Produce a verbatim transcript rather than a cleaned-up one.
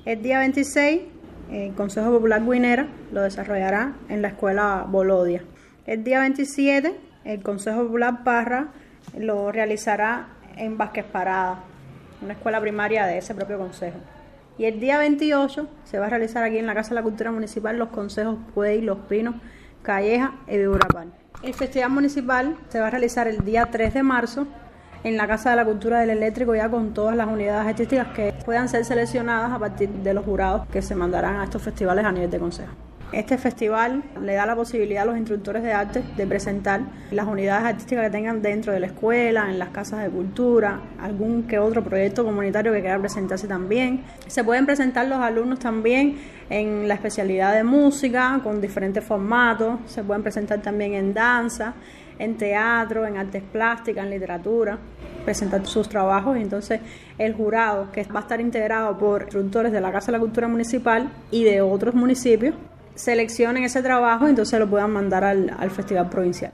El día veintiséis, el Consejo Popular Guinera lo desarrollará en la Escuela Bolodia. El día veintisiete, el Consejo Popular Parra lo realizará en Vázquez Parada, una escuela primaria de ese propio consejo. Y el día veintiocho se va a realizar aquí en la Casa de la Cultura Municipal los consejos Puey, Los Pinos, Calleja y Burapal. El Festival Municipal se va a realizar el día tres de marzo en la Casa de la Cultura del Eléctrico, ya con todas las unidades artísticas que puedan ser seleccionadas a partir de los jurados que se mandarán a estos festivales a nivel de consejo. Este festival le da la posibilidad a los instructores de arte de presentar las unidades artísticas que tengan dentro de la escuela, en las casas de cultura, algún que otro proyecto comunitario que quiera presentarse también. Se pueden presentar los alumnos también en la especialidad de música, con diferentes formatos. Se pueden presentar también en danza, en teatro, en artes plásticas, en literatura, presentar sus trabajos. Y entonces el jurado, que va a estar integrado por instructores de la Casa de la Cultura Municipal y de otros municipios, seleccionen ese trabajo y entonces lo puedan mandar al, al Festival Provincial.